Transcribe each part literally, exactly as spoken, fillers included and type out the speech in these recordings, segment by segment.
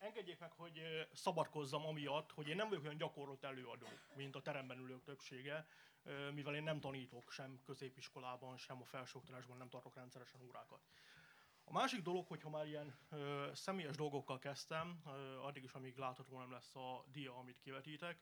Engedjék meg, hogy szabadkozzam amiatt, hogy én nem vagyok olyan gyakorlott előadó, mint a teremben ülők többsége, mivel én nem tanítok sem középiskolában, sem a felsőoktatásban nem tartok rendszeresen órákat. A másik dolog, hogyha már ilyen ö, személyes dolgokkal kezdtem, ö, addig is, amíg látható nem lesz a dia, amit kivetítek,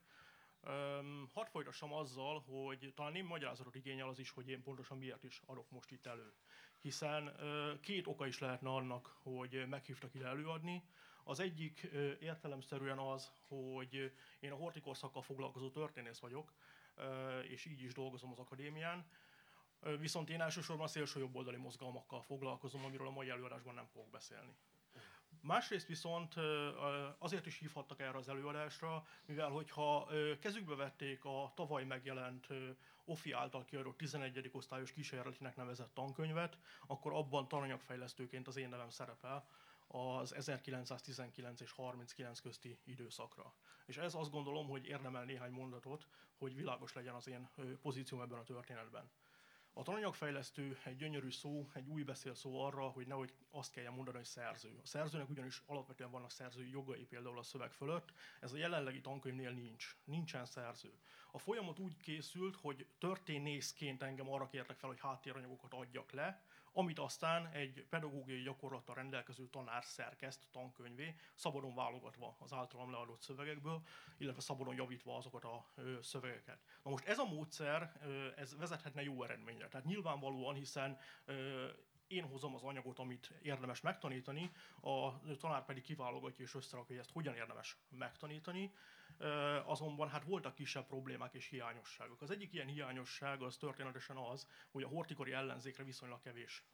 ö, hadd folytassam azzal, hogy talán én magyarázatot igényel az is, hogy én pontosan miért is adok most itt elő. Hiszen ö, két oka is lehetne annak, hogy meghívtak ide előadni. Az egyik ö, értelemszerűen az, hogy én a hortikorszakkal foglalkozó történész vagyok, ö, és így is dolgozom az akadémián. Viszont én elsősorban a szélső jobboldali mozgalmakkal foglalkozom, amiről a mai előadásban nem fogok beszélni. Másrészt viszont azért is hívhattak erre az előadásra, mivel hogyha kezükbe vették a tavaly megjelent Ofi által kiadott tizenegyedik osztályos kísérletinek nevezett tankönyvet, akkor abban tananyagfejlesztőként az én nevem szerepel az ezerkilencszáztizenkilenc és harminckilenc közti időszakra. És ez azt gondolom, hogy érdemel néhány mondatot, hogy világos legyen az én pozícióm ebben a történetben. A tananyagfejlesztő egy gyönyörű szó, egy új beszélszó arra, hogy nehogy azt kelljen mondani, hogy szerző. A szerzőnek ugyanis alapvetően vannak szerzői jogai például a szöveg fölött, ez a jelenlegi tankönyvnél nincs. Nincsen szerző. A folyamat úgy készült, hogy történészként engem arra kértek fel, hogy háttéranyagokat adjak le, amit aztán egy pedagógiai gyakorlattal rendelkező tanár szerkeszt tankönyvé, szabadon válogatva az általam leadott szövegekből, illetve szabadon javítva azokat a ö, szövegeket. Na most ez a módszer, ö, ez vezethetne jó eredményre. Tehát nyilvánvalóan, hiszen ö, én hozom az anyagot, amit érdemes megtanítani, a tanár pedig kiválogatja és összerakja, hogy ezt hogyan érdemes megtanítani. Azonban hát voltak kisebb problémák és hiányosságok. Az egyik ilyen hiányosság az történetesen az, hogy a hortykori ellenzékre viszonylag kevés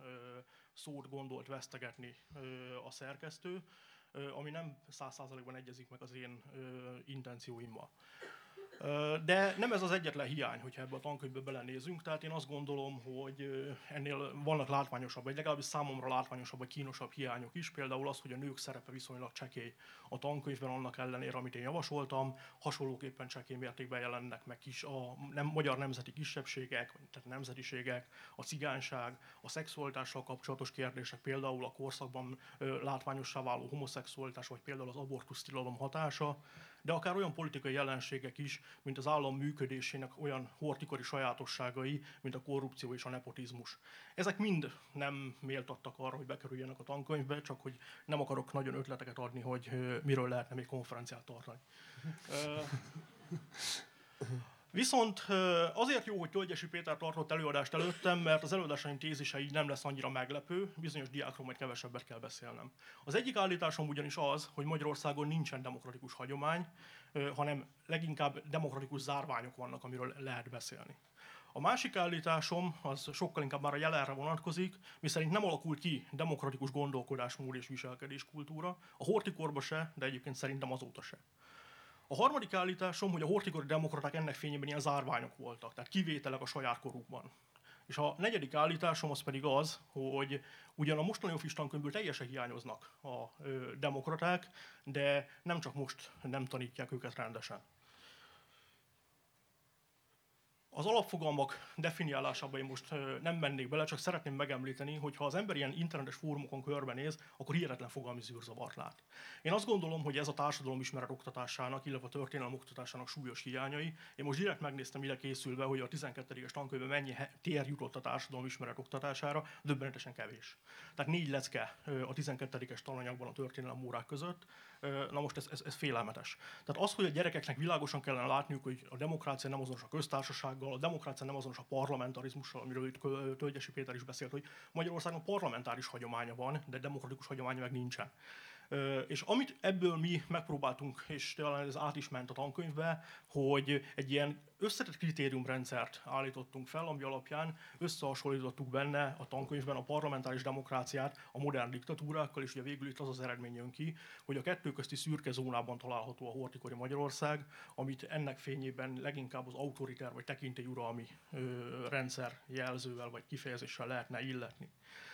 szót gondolt vesztegetni a szerkesztő, ami nem száz százalékban egyezik meg az én intencióimmal. De nem ez az egyetlen hiány, hogyha ebbe a tankönyvbe belenézünk, tehát én azt gondolom, hogy ennél vannak látványosabb, vagy legalábbis számomra látványosabb, vagy kínosabb hiányok is, például az, hogy a nők szerepe viszonylag csekély a tankönyvben, annak ellenére, amit én javasoltam, hasonlóképpen csekély mértékben jelennek meg kis, a nem, magyar nemzeti kisebbségek, tehát nemzetiségek, a cigányság, a szexualitással kapcsolatos kérdések, például a korszakban látványossá váló homoszexualitás, vagy például az abortusztilalom hatása, de akár olyan politikai jelenségek is, mint az állam működésének olyan hortykori sajátosságai, mint a korrupció és a nepotizmus. Ezek mind nem méltattak arra, hogy bekerüljenek a tankönyvbe, csak hogy nem akarok nagyon ötleteket adni, hogy miről lehetne még konferenciát tartani. Viszont azért jó, hogy Tölgyesi Péter tartott előadást előttem, mert az előadásaim tézise így nem lesz annyira meglepő, bizonyos diákról majd kevesebbet kell beszélnem. Az egyik állításom ugyanis az, hogy Magyarországon nincsen demokratikus hagyomány, hanem leginkább demokratikus zárványok vannak, amiről lehet beszélni. A másik állításom az sokkal inkább már a jelenre vonatkozik, miszerint nem alakult ki demokratikus gondolkodásmód és viselkedéskultúra, a horthykorba se, de egyébként szerintem azóta se. A harmadik állításom, hogy a hortykori demokraták ennek fényében ilyen zárványok voltak, tehát kivételek a saját korukban. És a negyedik állításom az pedig az, hogy ugyan a mostani Office tankönyvből teljesen hiányoznak a ö, demokraták, de nem csak most nem tanítják őket rendesen. Az alapfogalmak definiálásába én most nem mennék bele, csak szeretném megemlíteni, hogy ha az ember ilyen internetes fórumokon körbenéz, akkor hihetetlen fogalmi zűrzavart lát. Én azt gondolom, hogy ez a társadalomismeret oktatásának, illetve a történelem oktatásának súlyos hiányai. Én most direkt megnéztem ide készülve, hogy a tizenkettedik tankönyvben mennyi tér jutott a társadalomismeret oktatására, döbbenetesen kevés. Tehát négy lecke a tizenkettedik tananyagban a történelem órák között. Na most ez, ez, ez félelmetes. Tehát az, hogy a gyerekeknek világosan kellene látniuk, hogy a demokrácia nem azonos a köztársasággal, a demokrácia nem azonos a parlamentarizmussal, amiről itt Tölgyesi Péter is beszélt, hogy Magyarországon parlamentáris hagyománya van, de demokratikus hagyománya meg nincsen. És amit ebből mi megpróbáltunk, és talán ez át is ment a tankönyvbe, hogy egy ilyen összetett kritériumrendszert állítottunk fel, ami alapján összehasonlítottuk benne a tankönyvben a parlamentáris demokráciát a modern diktatúrákkal, és ugye végül itt az az eredmény jön ki, hogy a kettő közti szürke zónában található a hortykori Magyarország, amit ennek fényében leginkább az autoriter vagy tekintélyuralmi rendszer jelzővel vagy kifejezéssel lehetne illetni.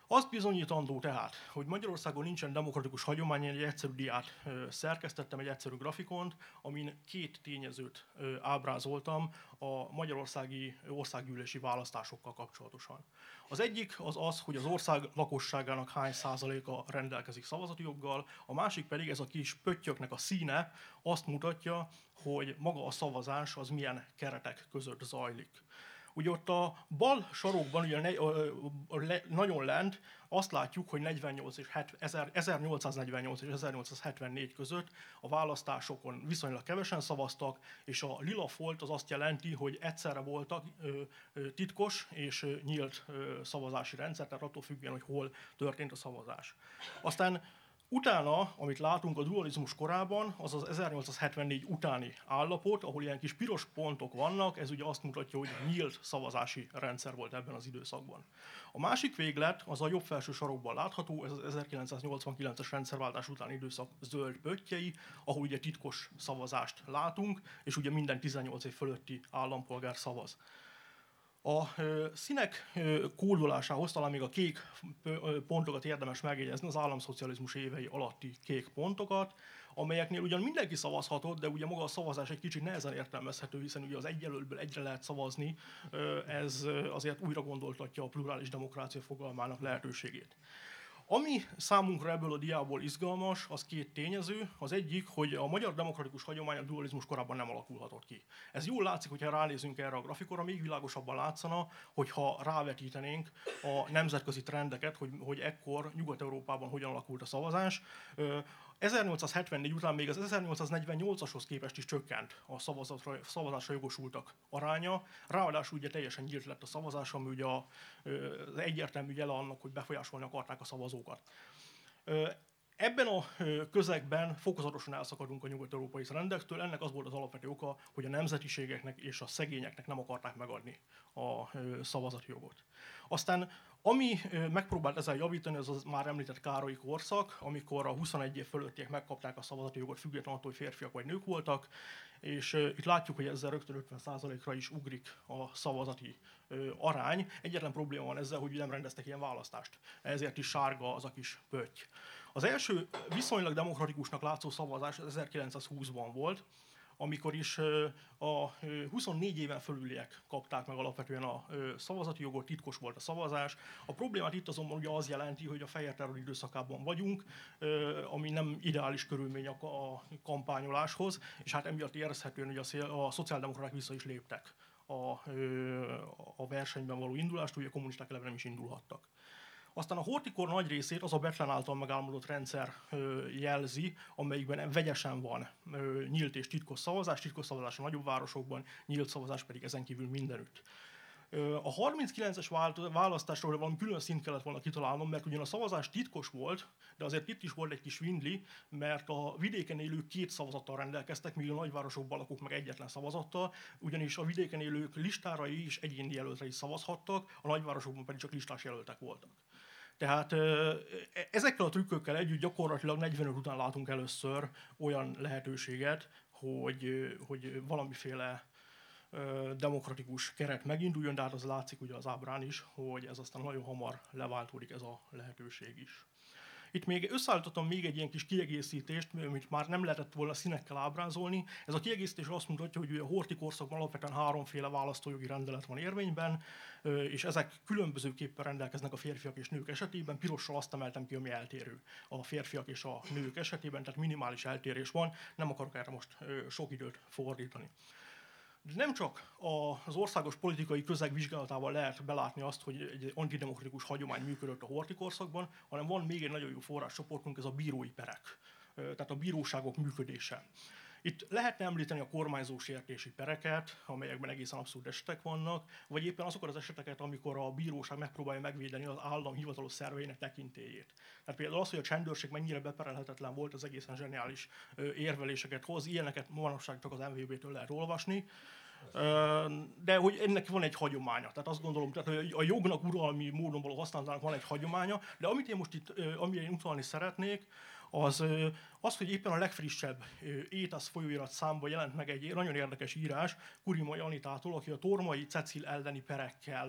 Azt bizonyítandó tehát, hogy Magyarországon nincsen demokratikus hagyomány, egy egyszerű diát ö, szerkesztettem, egy egyszerű grafikont, amin két tényezőt ö, ábrázoltam a magyarországi országgyűlési választásokkal kapcsolatosan. Az egyik az az, hogy az ország lakosságának hány százaléka rendelkezik szavazati joggal, a másik pedig ez a kis pöttyöknek a színe azt mutatja, hogy maga a szavazás az milyen keretek között zajlik. Ugye ott a bal sarokban, ugye ne, ö, le, nagyon lent azt látjuk, hogy negyvennyolc és ezernyolcszáznegyvennyolc és ezernyolcszázhetvennégy között a választásokon viszonylag kevesen szavaztak, és a lila folt az azt jelenti, hogy egyszerre voltak ö, ö, titkos és ö, nyílt ö, szavazási rendszer, tehát attól függően, hogy hol történt a szavazás. Aztán utána, amit látunk a dualizmus korában, az az ezernyolcszázhetvennégy utáni állapot, ahol ilyen kis piros pontok vannak, ez ugye azt mutatja, hogy nyílt szavazási rendszer volt ebben az időszakban. A másik véglet, az a jobb felső sarokban látható, ez az ezerkilencszáznyolcvankilences rendszerváltás utáni időszak zöld pöttyei, ahol ugye titkos szavazást látunk, és ugye minden tizennyolc év fölötti állampolgár szavaz. A ö, színek ö, kódolásához talán még a kék ö, pontokat érdemes megjegyezni, az államszocializmus évei alatti kék pontokat, amelyeknél ugyan mindenki szavazhatott, de ugye maga a szavazás egy kicsit nehezen értelmezhető, hiszen ugye az egy jelöltből egyre lehet szavazni, ö, ez azért újra gondoltatja a plurális demokrácia fogalmának lehetőségét. Ami számunkra ebből a diából izgalmas, az két tényező. Az egyik, hogy a magyar demokratikus hagyomány a dualizmus korában nem alakulhatott ki. Ez jól látszik, hogyha ránézünk erre a grafikonra, még világosabban látszana, hogyha rávetítenénk a nemzetközi trendeket, hogy, hogy ekkor Nyugat-Európában hogyan alakult a szavazás. ezernyolcszázhetvennégy után még az ezernyolcszáznegyvennyolcashoz képest is csökkent a szavazatra, szavazásra jogosultak aránya. Ráadásul ugye teljesen nyílt lett a szavazás, ami ugye a, az egyértelmű jele annak, hogy befolyásolni akarták a szavazókat. Ebben a közegben fokozatosan elszakadunk a nyugat-európai rendektől, ennek az volt az alapvető oka, hogy a nemzetiségeknek és a szegényeknek nem akarták megadni a szavazati jogot. Aztán ami megpróbált ezzel javítani, az az már említett Károlyi korszak, amikor a huszonegy év fölöttiek megkapták a szavazati jogot, függetlenül attól, hogy férfiak vagy nők voltak, és itt látjuk, hogy ezzel rögtön ötven százalékra is ugrik a szavazati arány. Egyetlen probléma van ezzel, hogy nem rendeztek ilyen választást, ezért is sárga az a kis pötty. Az első viszonylag demokratikusnak látszó szavazás ezerkilencszázhúszban volt, amikor is a huszonnégy éven fölüliek kapták meg alapvetően a szavazati jogot, titkos volt a szavazás. A problémát itt azonban ugye az jelenti, hogy a fehér terror időszakában vagyunk, ami nem ideális körülmény a kampányoláshoz, és hát emiatt érezhetően, hogy a szociáldemokraták vissza is léptek a, a versenyben való indulást, ugye a kommunisták eleve nem is indulhattak. Aztán a horthy-kor nagy részét az a Bethlen által megálmodott rendszer jelzi, amelyikben vegyesen van nyílt és titkos szavazás, titkos szavazás a nagyobb városokban, nyílt szavazás pedig ezen kívül mindenütt. A harminckilences választásról valami külön szint kellett volna kitalálnom, mert ugyan a szavazás titkos volt, de azért itt is volt egy kis vindli, mert a vidéken élők két szavazattal rendelkeztek, míg a nagyvárosokban lakók meg egyetlen szavazattal, ugyanis a vidéken élők listárai és egyéni jelöltre is szavazhattak, a nagyvárosokban pedig csak listás jelöltek voltak. Tehát ezekkel a trükkökkel együtt gyakorlatilag negyvenöt után látunk először olyan lehetőséget, hogy, hogy valamiféle demokratikus keret meginduljon, de hát az látszik ugye az ábrán is, hogy ez aztán nagyon hamar leváltódik ez a lehetőség is. Itt még összeállítottam még egy ilyen kis kiegészítést, amit már nem lehetett volna színekkel ábrázolni. Ez a kiegészítés azt mutatja, hogy a horthy korszakban alapvetően háromféle választójogi rendelet van érvényben, és ezek különbözőképpen rendelkeznek a férfiak és nők esetében. Pirossal azt emeltem ki, ami eltérő a férfiak és a nők esetében, tehát minimális eltérés van, nem akarok erre most sok időt fordítani. De nem csak az országos politikai közeg vizsgálatával lehet belátni azt, hogy egy antidemokratikus hagyomány működött a horthy korszakban, hanem van még egy nagyon jó forráscsoportunk, ez a bírói perek, tehát a bíróságok működése. Itt lehetne említeni a kormányzósértési pereket, amelyekben egészen abszurd esetek vannak, vagy éppen azokat az eseteket, amikor a bíróság megpróbálja megvédeni az állam hivatalos szerveinek tekintélyét. Tehát például az, hogy a csendőrség mennyire beperelhetetlen volt, az egészen zseniális érveléseket hoz, ilyeneket manapság csak az em vé bé-től lehet olvasni. De hogy ennek van egy hagyománya. Tehát azt gondolom, tehát, hogy a jognak uralmi módon való használatának van egy hagyománya, de amit én most itt, amire én utalni szeretnék, az, az, hogy éppen a legfrissebb étasz folyóirat számban jelent meg egy nagyon érdekes írás Kurimai Anitától, aki a tormai Cecil elleni perekkel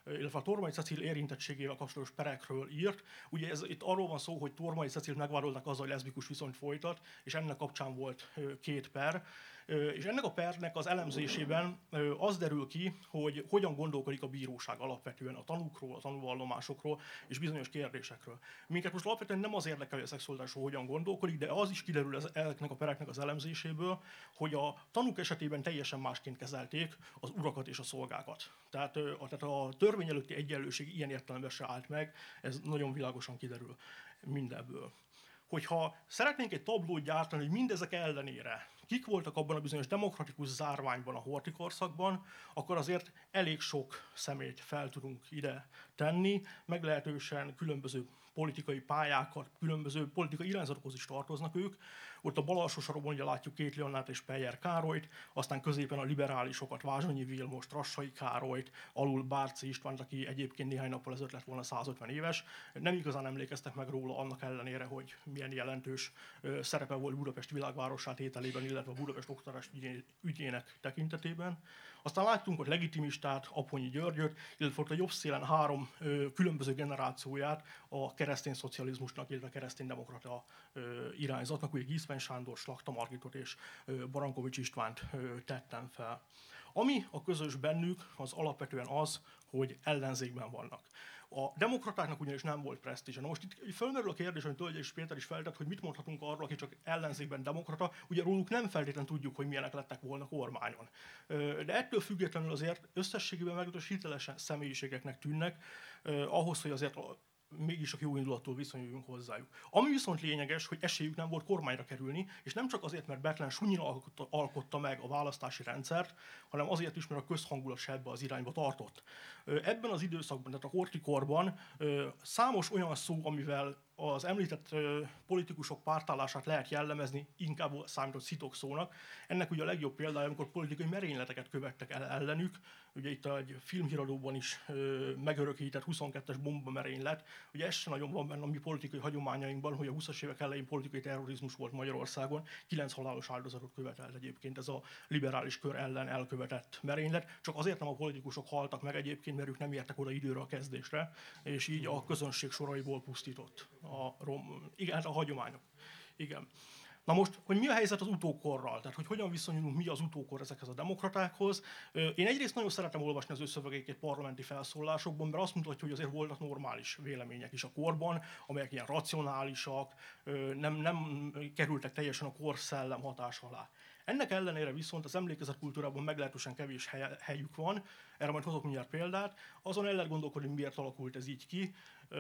illetve a Tormai Cecil érintettségével kapcsolatos perekről írt. Ugye ez, itt arról van szó, hogy Tormai Cecilt megvádolták azzal, hogy leszbikus viszonyt folytat, és ennek kapcsán volt két per. És ennek a pernek az elemzésében az derül ki, hogy hogyan gondolkodik a bíróság alapvetően a tanúkról, a tanúvallomásokról és bizonyos kérdésekről. Minket most alapvetően nem az érdekel, hogy a szexualitásról hogyan gondolkodik, de az is kiderül ezeknek a pereknek az elemzéséből, hogy a tanúk esetében teljesen másként kezelték az urakat és a szolgákat. Tehát a, tehát a törvény előtti egyenlőség ilyen értelemben se állt meg, ez nagyon világosan kiderül mindebből. Hogyha szeretnénk egy tablót gyártani, hogy mindezek ellenére kik voltak abban a bizonyos demokratikus zárványban a Horthy korszakban, akkor azért elég sok személyt fel tudunk ide tenni, meglehetősen különböző politikai pályákat, különböző politikai irányzatokhoz is tartoznak ők. Ott a bal alsó sarokban ugye látjuk Kétli Annát és Peyer Károlyt, aztán középen a liberálisokat, Vázsonyi Vilmos, Rassai Károlyt, alul Bárci Istvánt, aki egyébként néhány nappal ezelőtt lett volna százötven éves. Nem igazán emlékeztek meg róla annak ellenére, hogy milyen jelentős szerepe volt Budapest világvárossá tételében, illetve a Budapest oktatás ügyének tekintetében. Aztán láttunk, hogy legitimistát, Aponyi Györgyöt, illetve ott a jobb szélen három ö, különböző generációját a keresztény szocializmusnak, illetve a keresztény demokrata ö, irányzatnak, ugye Giszmen Sándor, Slachta Margitot és ö, Barankovics Istvánt ö, tettem fel. Ami a közös bennük, az alapvetően az, hogy ellenzékben vannak. A demokratáknak ugyanis nem volt presztízse. Na most itt fölmerül a kérdés, amit Tölgy és Péter is feltett, hogy mit mondhatunk arról, aki csak ellenzékben demokrata, ugye róluk nem feltétlenül tudjuk, hogy milyenek lettek volna kormányon. De ettől függetlenül azért összességében meglehetősen hitelesen személyiségeknek tűnnek, ahhoz, hogy azért mégis csak jó indulattól viszonyuljunk hozzájuk. Ami viszont lényeges, hogy esélyük nem volt kormányra kerülni, és nem csak azért, mert Bethlen Sunyin alkotta, alkotta meg a választási rendszert, hanem azért is, mert a közhangulat se ebbe az irányba tartott. Ebben az időszakban, tehát a Horthy korban számos olyan szó, amivel az említett politikusok pártállását lehet jellemezni, inkább számított szitokszónak. Ennek ugye a legjobb példája, amikor politikai merényleteket követtek el ellenük. Ugye itt egy filmhíradóban is megörökített huszonkettes bombamerénylet. Ugye ez sem nagyon van benne a mi politikai hagyományainkban, hogy a huszas évek elején politikai terrorizmus volt Magyarországon. Kilenc halálos áldozatot követelt egyébként ez a liberális kör ellen elkövetett merénylet. Csak azért nem a politikusok haltak meg egyébként, mert ők nem értek oda időre a kezdésre, és így a közönség soraiból pusztított a, rom, igen, a hagyományok. Igen. Na most, hogy mi a helyzet az utókorral, tehát hogy hogyan viszonyulunk mi az utókor ezekhez a demokratákhoz. Én egyrészt nagyon szeretem olvasni az ő szövegeiket parlamenti felszólásokban, mert azt mutatja, hogy azért voltak normális vélemények is a korban, amelyek ilyen racionálisak, nem, nem kerültek teljesen a korszellem hatás alá. Ennek ellenére viszont az emlékezetkultúrában meglehetősen kevés hely, helyük van, erre majd hozok mindjárt példát. Azon el lehet gondolkodni, miért alakult ez így ki.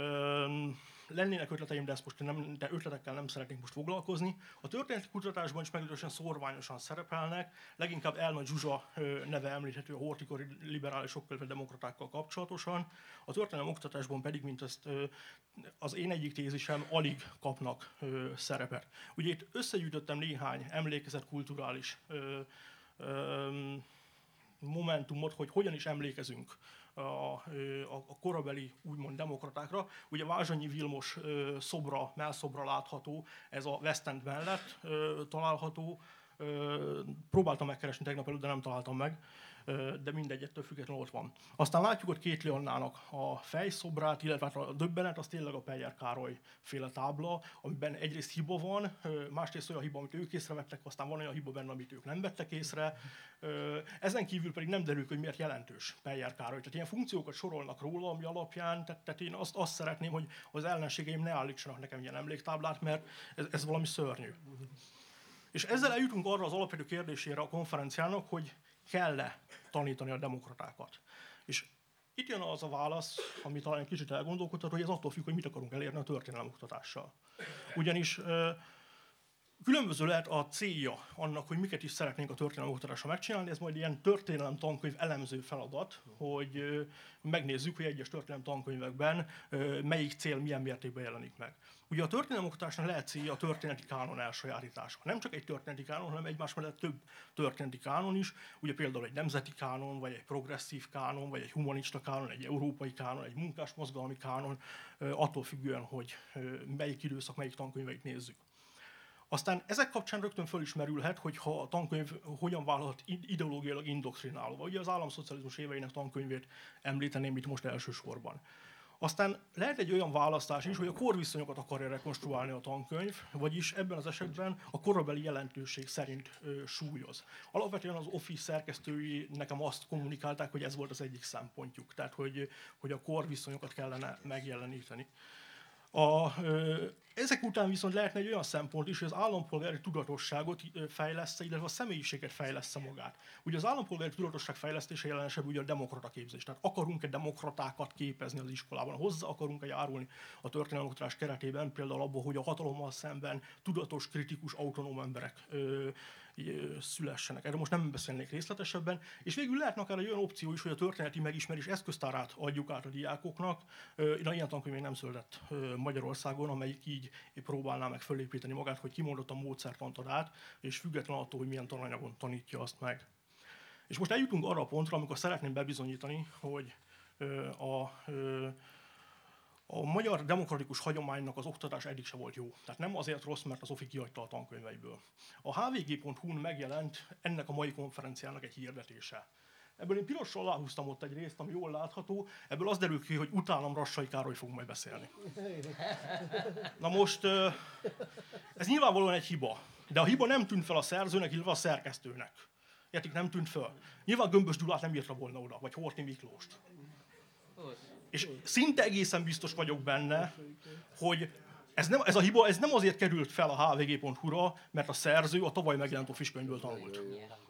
Öm, lennének ötleteim, de, ezt most nem, de ötletekkel nem szeretnék most foglalkozni. A történeti kutatásban is meglehetősen szórványosan szerepelnek, leginkább Elnagy Zsuzsa neve említhető a horthykori liberálisokkal vagy demokratákkal kapcsolatosan. A történelem oktatásban pedig, mint ezt az én egyik tézisem, alig kapnak szerepet. Ugye itt összegyűjtöttem néhány emlékezetkulturális momentumot, hogy hogyan is emlékezünk a, a, a korabeli úgymond demokratákra. Ugye Vázsonyi Vilmos szobra, mellszobra látható, ez a West End mellett található. Próbáltam megkeresni tegnap előtt, de nem találtam meg, de mindegy, ettől függetlenül ott van. Aztán látjuk ott Kétli Annának a fejszobrát, illetve a döbbenet, az tényleg a Peyer Károly féle tábla, amiben egyrészt hiba van, másrészt olyan hiba, amit ők észrevettek, aztán van olyan hiba benne, amit ők nem vettek észre. Ezen kívül pedig nem derül, hogy miért jelentős Peyer Károly. Tehát ilyen funkciókat sorolnak róla, ami alapján, tehát, tehát én azt, azt szeretném, hogy az ellenségeim ne állítsanak nekem ilyen emléktáblát, mert ez, ez valami szörnyű. És ezzel eljutunk arra az alapvető kérdésére a konferenciának, hogy kell-e tanítani a demokratákat. És itt jön az a válasz, ami talán egy kicsit elgondolkodhat, hogy ez attól függ, hogy mit akarunk elérni a történelemoktatással. Ugyanis különböző lehet a célja annak, hogy miket is szeretnénk a történelemoktatásra megcsinálni, ez majd ilyen történelem tankönyv elemző feladat, hogy megnézzük, hogy egyes történelem tankönyvekben melyik cél milyen mértékben jelenik meg. Ugye a történelemoktatásnak lehet célja a történeti kánon elsajátítása. Nem csak egy történeti kánon, hanem egymás mellett több történeti kánon is. Ugye például egy nemzeti kánon, vagy egy progresszív kánon, vagy egy humanista kánon, egy európai kánon, egy munkásmozgalmi kánon, attól függően, hogy melyik időszak, melyik tankönyveit nézzük. Aztán ezek kapcsán rögtön fölismerülhet, hogy ha a tankönyv hogyan válhat ideológiailag indoktrinálva. Ugye az államszocializmus éveinek tankönyvét említeném itt most elsősorban. Aztán lehet egy olyan választás is, hogy a korviszonyokat akarja rekonstruálni a tankönyv, vagyis ebben az esetben a korabeli jelentőség szerint ö, súlyoz. Alapvetően az Office szerkesztői nekem azt kommunikálták, hogy ez volt az egyik szempontjuk, tehát hogy, hogy a korviszonyokat kellene megjeleníteni. A, ö, ezek után viszont lehetne egy olyan szempont is, hogy az állampolgári tudatosságot fejlessze, illetve a személyiséget fejlessze magát. Ugye az állampolgári tudatosság fejlesztése jelensebb ugye a demokrata képzés. Tehát akarunk-e demokratákat képezni az iskolában, hozzá akarunk-e járulni a történelomoktatás keretében, például abból, hogy a hatalommal szemben tudatos, kritikus, autonóm emberek ö, szülessenek. Erről most nem beszélnék részletesebben. És végül lehetne akár egy olyan opció is, hogy a történeti megismerés eszköztárát adjuk át a diákoknak. Na, ilyen tankönyv még nem született Magyarországon, amelyik így próbálná meg fölépíteni magát, hogy kimondottan módszertant ad át, és független attól, hogy milyen tananyagon tanítja azt meg. És most eljutunk arra a pontra, amikor szeretném bebizonyítani, hogy a A magyar demokratikus hagyománynak az oktatás eddig se volt jó. Tehát nem azért rossz, mert az Ofi kihagyta a tankönyveiből. A h v g pont hu-n megjelent ennek a mai konferenciának egy hirdetése. Ebből én pirossal aláhúztam ott egy részt, ami jól látható, ebből az derül ki, hogy utálam Rassai Károly fog majd beszélni. Na most, ez nyilvánvalóan egy hiba, de a hiba nem tűnt fel a szerzőnek, illetve a szerkesztőnek. Értik, nem tűnt fel. Nyilván Gömbös Gyulát nem írta volna oda, vagy Horthy Miklóst. És szinte egészen biztos vagyok benne, hogy ez, nem, ez a hiba ez nem azért került fel a h v g pont hu-ra, mert a szerző a tavaly megjelent Office könyvből tanult.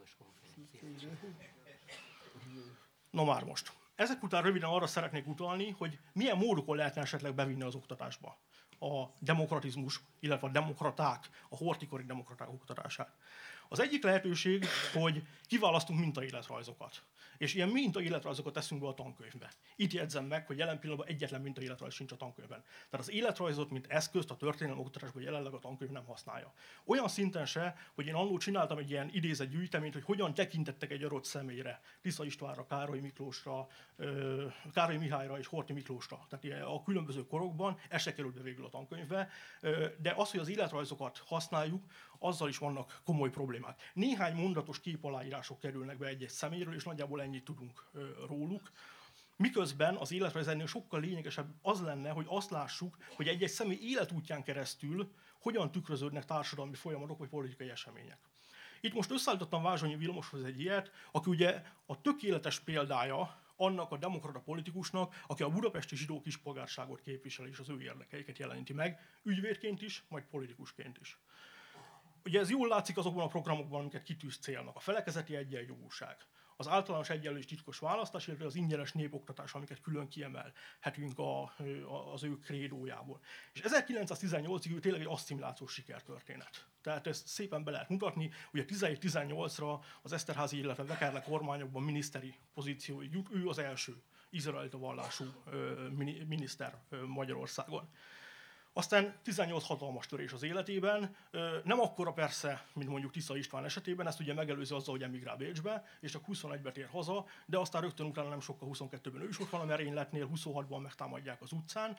Na már most. Ezek után röviden arra szeretnék utalni, hogy milyen módokon lehetne esetleg bevinni az oktatásba a demokratizmus, illetve a demokraták, a horthy-kori demokraták oktatását. Az egyik lehetőség, hogy kiválasztunk mintaéletrajzokat. És ilyen mintaéletrajzokat teszünk be a tankönyvbe. Itt jegyzem meg, hogy jelen pillanatban egyetlen mintaéletrajz sincs a tankönyvben. Tehát az életrajzot, mint eszközt a történelem oktatásban jelenleg a tankönyv nem használja. Olyan szinten se, hogy én annól csináltam egy ilyen idézett gyűjteményt, hogy hogyan tekintettek egy adott személyre, Tisza Istvánra, Károly Miklósra, Károly Mihályra és Horthy Miklósra. Tehát a különböző korokban, ez se került be végül a tankönyvbe, de az, hogy az életrajzokat használjuk, azzal is vannak komoly problémák. Néhány mondatos képaláírások kerülnek be egy-egy személyről, és nagyjából ennyit tudunk róluk. Miközben az életrajz ennél sokkal lényegesebb az lenne, hogy azt lássuk, hogy egy-egy személy életútján keresztül hogyan tükröződnek társadalmi folyamatok vagy politikai események. Itt most összeállítottam Vázsonyi Vilmoshoz egy ilyet, aki ugye a tökéletes példája annak a demokrata politikusnak, aki a budapesti zsidó kispolgárságot képviseli és az ő érdekeiket jeleníti meg, ügyvédként is, majd politikusként is. Ugye ez jól látszik azokban a programokban, amiket kitűz célnak. A felekezeti egyenjogúság, az általános egyenlő és titkos választás, illetve az ingyenes népoktatás, amiket külön kiemelhetünk a, a, az ő krédójából. És ezerkilencszáztizennyolcig ő tényleg egy asszimilációs sikertörténet. Tehát ezt szépen be lehet mutatni. Ugye tizenhét-tizennyolcra az Eszterházy, illetve Wekerle kormányokban miniszteri pozícióig jut. Ő az első izraelita vallású miniszter Magyarországon. Aztán tizennyolc hatalmas törés az életében, nem akkora persze, mint mondjuk Tisza István esetében, ezt ugye megelőzi azzal, hogy emigrál Bécsbe, és csak huszonegybe tér haza, de aztán rögtön utána nem sokkal huszonkettőben ő is ott van a merényletnél, huszonhatban megtámadják az utcán,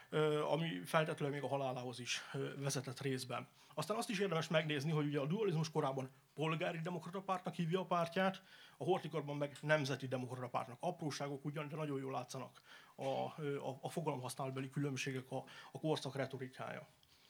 ami feltétlenül még a halálához is vezetett részben. Aztán azt is érdemes megnézni, hogy ugye a dualizmus korában polgári demokrata pártnak hívja a pártját, a horthy-korban meg nemzeti demokrata pártnak. Apróságok ugyan, de nagyon jól látszanak a, a, a fogalomhasználatbeli különbségek, a, a korszak retorikája.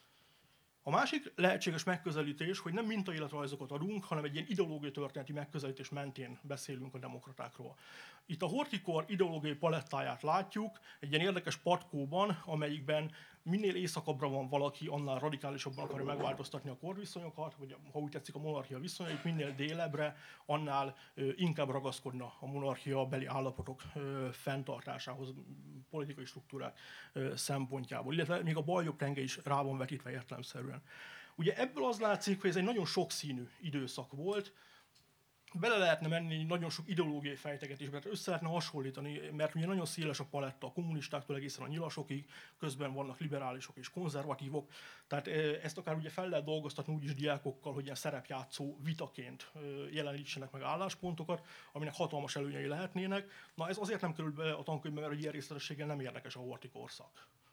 A másik lehetséges megközelítés, hogy nem mintaéletrajzokat adunk, hanem egy ilyen ideológiai történeti megközelítés mentén beszélünk a demokratákról. Itt a horthy-kor ideológiai palettáját látjuk egy ilyen érdekes patkóban, amelyikben minél északabbra van valaki, annál radikálisabban akarja megváltoztatni a korviszonyokat, vagy ha úgy tetszik a monarchia viszonyait, minél délebbre, annál inkább ragaszkodna a monarchia beli állapotok fenntartásához, politikai struktúrák szempontjából, illetve még a bal-jobb tenge is rá van vetítve értelemszerűen. Ugye ebből az látszik, hogy ez egy nagyon sokszínű időszak volt, bele lehetne menni nagyon sok ideológiai fejtegetésbe, mert össze lehetne hasonlítani, mert ugye nagyon széles a paletta a kommunistáktól egészen a nyilasokig, közben vannak liberálisok és konzervatívok, tehát ezt akár ugye fel lehet dolgoztatni úgyis diákokkal, hogy ilyen szerepjátszó vitaként jelenítsenek meg álláspontokat, aminek hatalmas előnyei lehetnének. Na ez azért nem került be a tankönyvbe, mert ilyen részletességgel nem érdekes a horthy korszak.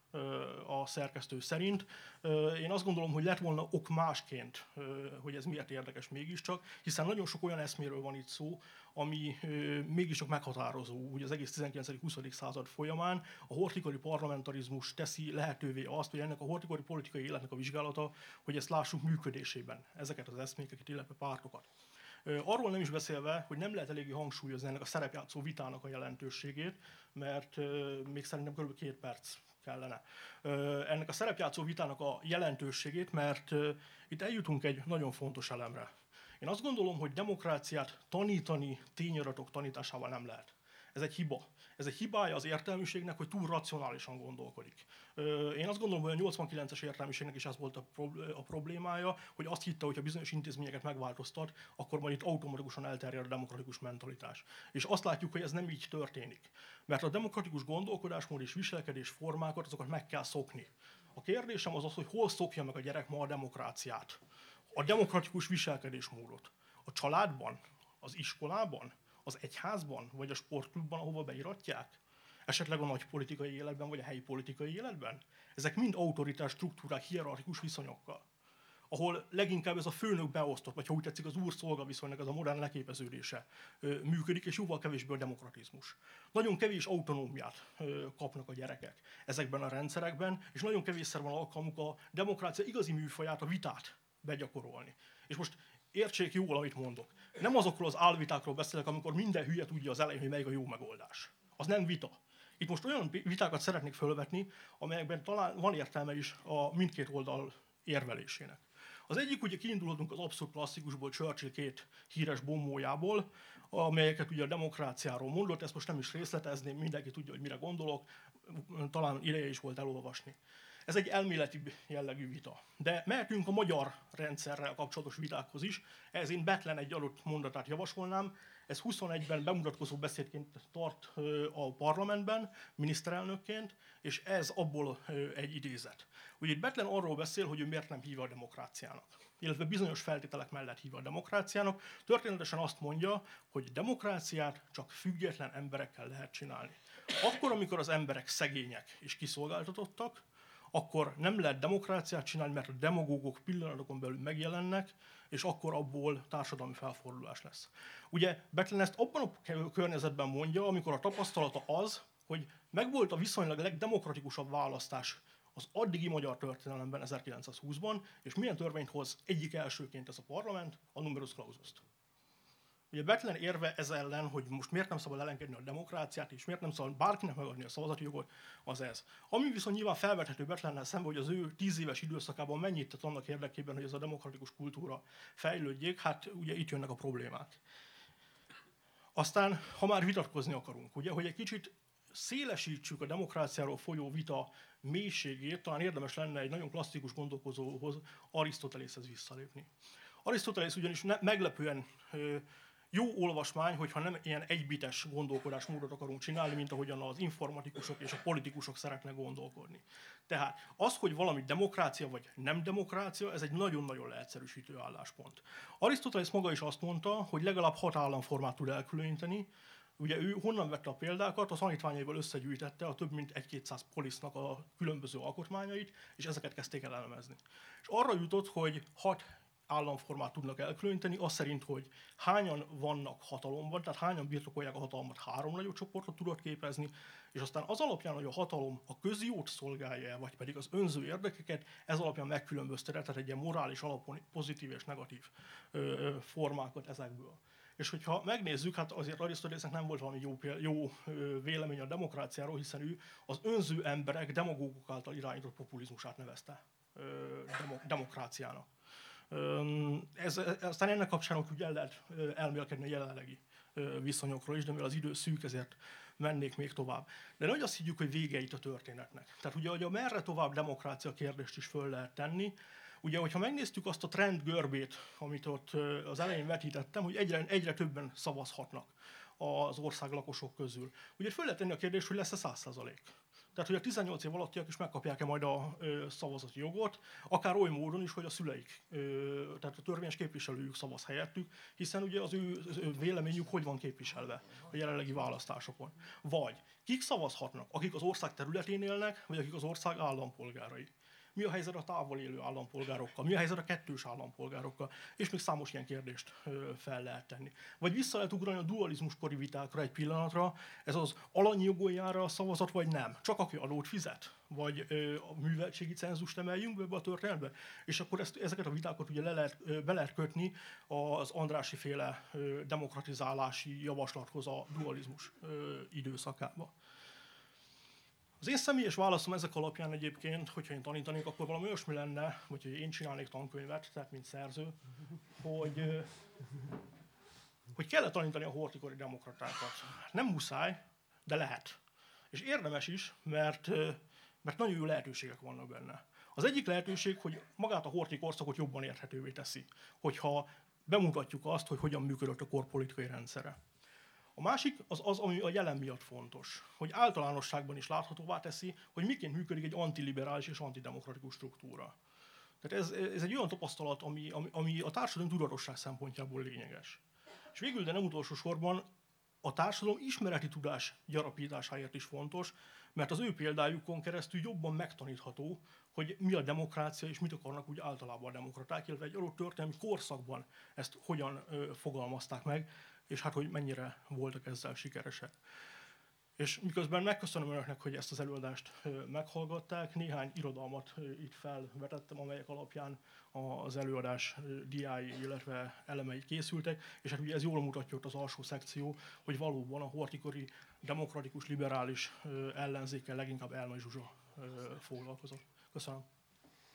a szerkesztő szerint. Én azt gondolom, hogy lett volna ok másként, hogy ez miért érdekes mégiscsak, hiszen nagyon sok olyan eszméről van itt szó, ami mégiscsak meghatározó ugye az egész tizenkilencedik-huszadik század folyamán. A horthy-kori parlamentarizmus teszi lehetővé azt, hogy ennek a horthy-kori politikai életnek a vizsgálata, hogy ezt lássuk működésében, ezeket az eszméket, illetve pártokat. Arról nem is beszélve, hogy nem lehet eléggé hangsúlyozni ennek a szerepjátszó vitának a jelentőségét, mert még szerintem kb. két perc kellene. Ennek a szerepjátszó vitának a jelentőségét, mert itt eljutunk egy nagyon fontos elemre. Én azt gondolom, hogy demokráciát tanítani tényadatok tanításával nem lehet. Ez egy hiba. Ez egy hibája az értelmiségnek, hogy túl racionálisan gondolkodik. Én azt gondolom, hogy a nyolcvankilences értelmiségnek is ez volt a problémája, hogy azt hitte, hogy ha bizonyos intézményeket megváltoztat, akkor majd itt automatikusan elterjed a demokratikus mentalitás. És azt látjuk, hogy ez nem így történik. Mert a demokratikus gondolkodásmód és viselkedés formákat, azokat meg kell szokni. A kérdésem az az, hogy hol szokja meg a gyerek ma a demokráciát. A demokratikus viselkedésmódot. A családban, az iskolában, az egyházban, vagy a sportklubban, ahova beiratják? Esetleg a nagy politikai életben, vagy a helyi politikai életben? Ezek mind autoritás struktúrák, hierarchikus viszonyokkal, ahol leginkább ez a főnök beosztott, vagy ha úgy tetszik, az úr-szolga viszonynak ez a modern leképeződése működik, és jóval kevésbé a demokratizmus. Nagyon kevés autonómiát kapnak a gyerekek ezekben a rendszerekben, és nagyon kevésszer van alkalmuk a demokrácia igazi műfaját, a vitát begyakorolni. És most értsék jól, amit mondok. Nem azokról az álvitákról beszélek, amikor minden hülye tudja az elején, hogy melyik a jó megoldás. Az nem vita. Itt most olyan vitákat szeretnék fölvetni, amelyekben talán van értelme is a mindkét oldal érvelésének. Az egyik, ugye kiindulhatunk az abszurd klasszikusból, Churchill két híres bombójából, amelyeket ugye a demokráciáról mondott, ezt most nem is részletezném, mindenki tudja, hogy mire gondolok, talán ideje is volt elolvasni. Ez egy elméleti jellegű vita. De mehetünk a magyar rendszerrel kapcsolatos vitákhoz is. Ez én Bethlen egy adott mondatát javasolnám. Ez huszonegyben bemutatkozó beszédként tart a parlamentben, miniszterelnökként, és ez abból egy idézet. Ugye itt Bethlen arról beszél, hogy ő miért nem hív a demokráciának, illetve bizonyos feltételek mellett hív a demokráciának. Történetesen azt mondja, hogy demokráciát csak független emberekkel lehet csinálni. Akkor, amikor az emberek szegények és kiszolgáltatottak, akkor nem lehet demokráciát csinálni, mert a demagógok pillanatokon belül megjelennek, és akkor abból társadalmi felfordulás lesz. Ugye Bethlen ezt abban a környezetben mondja, amikor a tapasztalata az, hogy megvolt a viszonylag legdemokratikusabb választás az addigi magyar történelemben ezerkilencszázhúszban, és milyen törvényt hoz egyik elsőként ez a parlament, a numerus clausust. Ugye Bethlen érve ez ellen, hogy most miért nem szabad elengedni a demokráciát, és miért nem szabad bárkinek megadni a szavazati jogot, az ez. Ami viszont nyilván felvethető Bethlennel szemben, hogy az ő tíz éves időszakában mennyit tett annak érdekében, hogy ez a demokratikus kultúra fejlődjék, hát ugye itt jönnek a problémák. Aztán, ha már vitatkozni akarunk, ugye, hogy egy kicsit szélesítsük a demokráciáról folyó vita mélységét, talán érdemes lenne egy nagyon klasszikus gondolkozóhoz, Arisztotelészhez visszalépni. Arisztotelész ugyanis ne, meglepően ö, jó olvasmány, hogyha nem ilyen egybites gondolkodásmódot akarunk csinálni, mint ahogyan az informatikusok és a politikusok szeretnek gondolkodni. Tehát az, hogy valami demokrácia vagy nem demokrácia, ez egy nagyon-nagyon leegyszerűsítő álláspont. Arisztotelész maga is azt mondta, hogy legalább hat államformát tud elkülöníteni. Ugye ő honnan vette a példákat, a tanítványaival összegyűjtette a több mint egy-kétszáz polisznak a különböző alkotmányait, és ezeket kezdték el elemezni. És arra jutott, hogy hat államformát tudnak elkülöníteni, az szerint, hogy hányan vannak hatalomban, tehát hányan birtokolják a hatalmat, három nagyobb csoportot tudott képezni, és aztán az alapján, hogy a hatalom a közjót szolgálja, vagy pedig az önző érdekeket, ez alapján megkülönböztetett, tehát egy ilyen morális alapon pozitív és negatív ö, formákat ezekből. És hogyha megnézzük, hát azért Arisztotelésznek nem volt valami jó, jó vélemény a demokráciáról, hiszen ő az önző emberek demagógok által irányított populizmusát nevezte ö, demo, demokráciának. Ez, aztán ennek kapcsán úgy el lehet elmélkedni a jelenlegi viszonyokról is, de mivel az idő szűk, ezért mennék még tovább. De nagy azt higgyük, hogy vége itt a történetnek. Tehát ugye, hogy a merre tovább demokrácia kérdést is föl lehet tenni. Ugye, hogyha megnéztük azt a trend görbét, amit ott az elején vetítettem, hogy egyre, egyre többen szavazhatnak az ország lakosok közül. Ugye föl lehet tenni a kérdést, hogy lesz-e száz százalék. Tehát, hogy a tizennyolc év alattiak is megkapják-e majd a ö, szavazati jogot, akár oly módon is, hogy a szüleik, ö, tehát a törvényes képviselőjük szavaz helyettük, hiszen ugye az ő, az ő véleményük hogy van képviselve a jelenlegi választásokon. Vagy kik szavazhatnak, akik az ország területén élnek, vagy akik az ország állampolgárai. Mi a helyzet a távol élő állampolgárokkal, mi a helyzet a kettős állampolgárokkal, és még számos ilyen kérdést ö, fel lehet tenni. Vagy vissza lehet ugrani a dualizmus kori vitákra egy pillanatra, ez az alanyjogon jár a szavazat, vagy nem. Csak aki adót fizet, vagy ö, a műveltségi cenzust emeljünk be ebbe a történetbe, és akkor ezt, ezeket a vitákat ugye le lehet, ö, be lehet kötni az Andrássy féle ö, demokratizálási javaslathoz a dualizmus ö, időszakába. Az én személyes válaszom ezek alapján egyébként, hogyha én tanítanék, akkor valami olyasmi lenne, vagy hogy én csinálnék tankönyvet, tehát mint szerző, hogy, hogy kellett tanítani a horthy-kori demokratákat. Nem muszáj, de lehet. És érdemes is, mert, mert nagyon jó lehetőségek vannak benne. Az egyik lehetőség, hogy magát a horthy korszakot jobban érthetővé teszi, hogyha bemutatjuk azt, hogy hogyan működött a kor politikai rendszere. A másik az az, ami a jelen miatt fontos, hogy általánosságban is láthatóvá teszi, hogy miként működik egy antiliberális és antidemokratikus struktúra. Tehát ez, ez egy olyan tapasztalat, ami, ami, ami a társadalom tudatosság szempontjából lényeges. És végül, de nem utolsó sorban, a társadalom ismereti tudás gyarapításáért is fontos, mert az ő példájukon keresztül jobban megtanítható, hogy mi a demokrácia és mit akarnak úgy általában a demokraták, illetve egy adott történelmi korszakban ezt hogyan ö, fogalmazták meg, és hát, hogy mennyire voltak ezzel sikeresek. És miközben megköszönöm önöknek, hogy ezt az előadást meghallgatták, néhány irodalmat itt felvetettem, amelyek alapján az előadás diái, illetve elemei készültek, és hát ugye ez jól mutatja ott az alsó szekció, hogy valóban a horthy-kori demokratikus, liberális ellenzékkel leginkább Elmai Zsuzsa foglalkozott. Köszönöm.